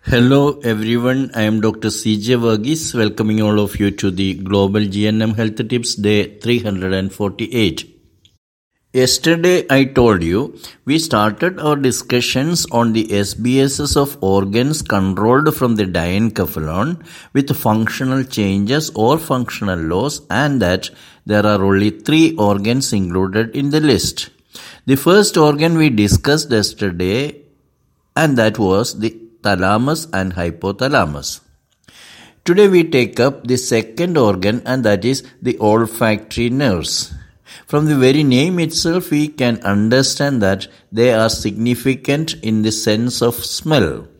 Hello everyone, I am Dr. CJ Verghese, welcoming all of you to the Global GNM Health Tips Day 348. Yesterday I told you we started our discussions on the SBSs of organs controlled from the diencephalon with functional changes or functional loss, and that there are only 3 organs included in the list. The first organ we discussed yesterday, and that was the thalamus and hypothalamus. Today we take up the second organ, and that is the olfactory nerves. From the very name itself we can understand that they are significant in the sense of smell.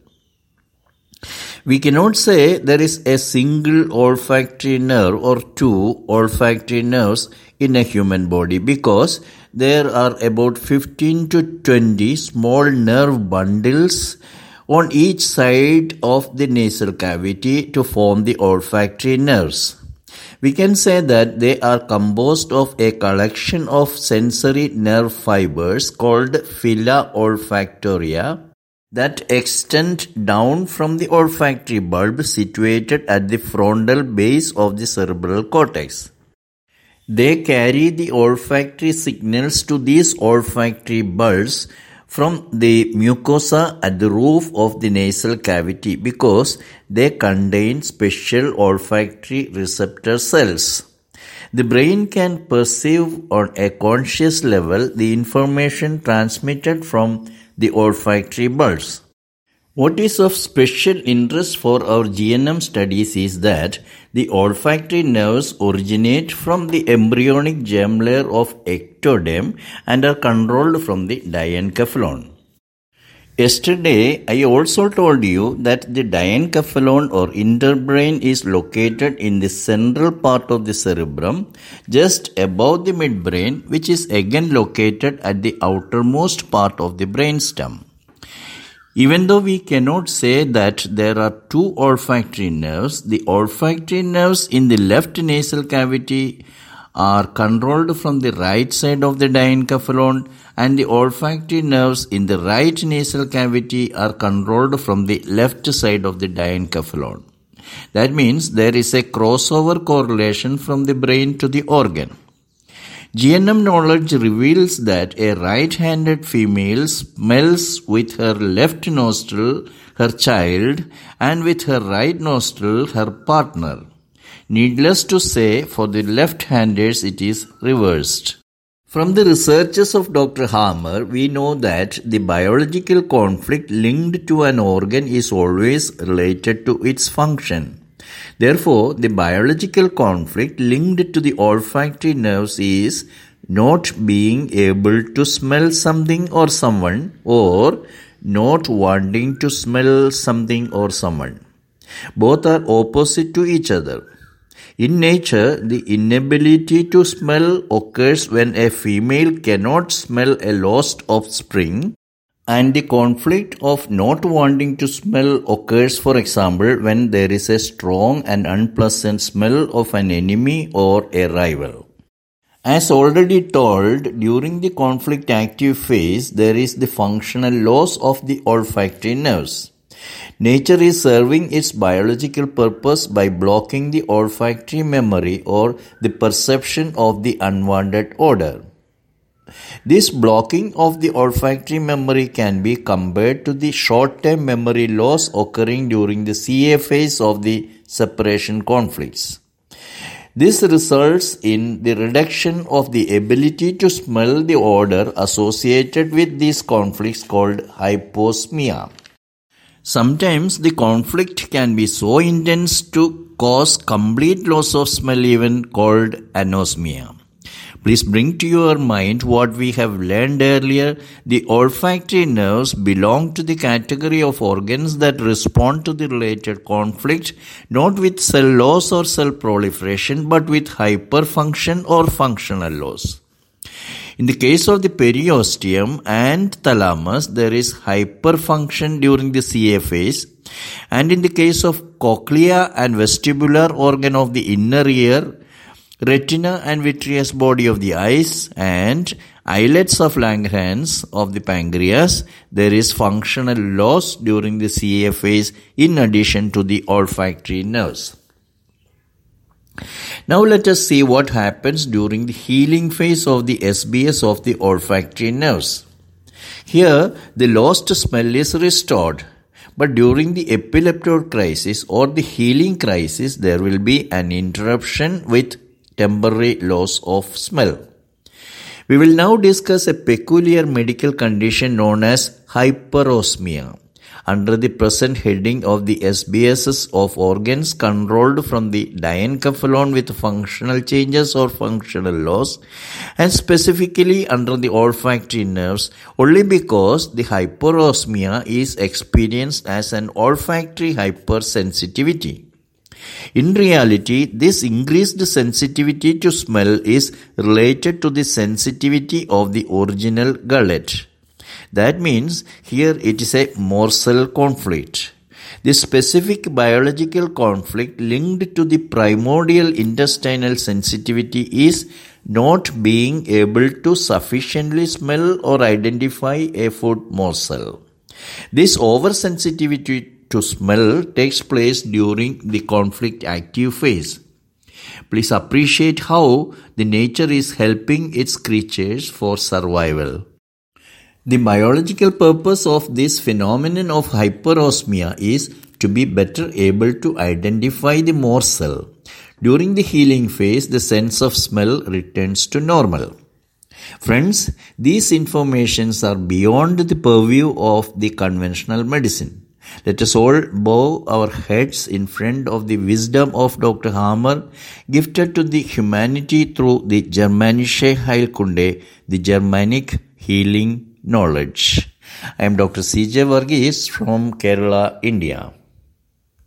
We cannot say there is a single olfactory nerve or 2 olfactory nerves in a human body, because there are about 15 to 20 small nerve bundles on each side of the nasal cavity to form the olfactory nerves. We can say that they are composed of a collection of sensory nerve fibers called phyla olfactoria that extend down from the olfactory bulb situated at the frontal base of the cerebral cortex. They carry the olfactory signals to these olfactory bulbs from the mucosa at the roof of the nasal cavity, because they contain special olfactory receptor cells. The brain can perceive on a conscious level the information transmitted from the olfactory bulbs. What is of special interest for our GNM studies is that the olfactory nerves originate from the embryonic germ layer of ectoderm and are controlled from the diencephalon. Yesterday, I also told you that the diencephalon or interbrain is located in the central part of the cerebrum, just above the midbrain, which is again located at the outermost part of the brainstem. Even though we cannot say that there are 2 olfactory nerves, the olfactory nerves in the left nasal cavity are controlled from the right side of the diencephalon, and the olfactory nerves in the right nasal cavity are controlled from the left side of the diencephalon. That means there is a crossover correlation from the brain to the organ. GNM knowledge reveals that a right-handed female smells with her left nostril her child and with her right nostril her partner. Needless to say, for the left-handers it is reversed. From the researches of Dr. Hammer, we know that the biological conflict linked to an organ is always related to its function. Therefore, the biological conflict linked to the olfactory nerves is not being able to smell something or someone, or not wanting to smell something or someone. Both are opposite to each other. In nature, the inability to smell occurs when a female cannot smell a lost offspring, and the conflict of not wanting to smell occurs, for example, when there is a strong and unpleasant smell of an enemy or a rival. As already told, during the conflict active phase, there is the functional loss of the olfactory nerves. Nature is serving its biological purpose by blocking the olfactory memory or the perception of the unwanted odor. This blocking of the olfactory memory can be compared to the short-term memory loss occurring during the CA phase of the separation conflicts. This results in the reduction of the ability to smell the odor associated with these conflicts, called hyposmia. Sometimes the conflict can be so intense to cause complete loss of smell, even called anosmia. Please bring to your mind what we have learned earlier. The olfactory nerves belong to the category of organs that respond to the related conflict, not with cell loss or cell proliferation, but with hyperfunction or functional loss. In the case of the periosteum and thalamus, there is hyperfunction during the CA phase, and in the case of cochlea and vestibular organ of the inner ear, retina and vitreous body of the eyes, and islets of Langerhans of the pancreas, there is functional loss during the CA phase in addition to the olfactory nerves. Now let us see what happens during the healing phase of the SBS of the olfactory nerves. Here, the lost smell is restored. But during the epileptoid crisis or the healing crisis, there will be an interruption with temporary loss of smell. We will now discuss a peculiar medical condition known as hyperosmia under the present heading of the SBSs of organs controlled from the diencephalon with functional changes or functional loss, and specifically under the olfactory nerves only because the hyperosmia is experienced as an olfactory hypersensitivity. In reality, this increased sensitivity to smell is related to the sensitivity of the original gullet. That means here it is a morsel conflict. The specific biological conflict linked to the primordial intestinal sensitivity is not being able to sufficiently smell or identify a food morsel. This oversensitivity to smell takes place during the conflict active phase. Please appreciate how the nature is helping its creatures for survival. The biological purpose of this phenomenon of hyperosmia is to be better able to identify the morsel. During the healing phase, the sense of smell returns to normal. Friends, these informations are beyond the purview of the conventional medicine. Let us all bow our heads in front of the wisdom of Dr. Hammer, gifted to the humanity through the Germanische Heilkunde, the Germanic healing knowledge. I am Dr. CJ Varghese from Kerala, India.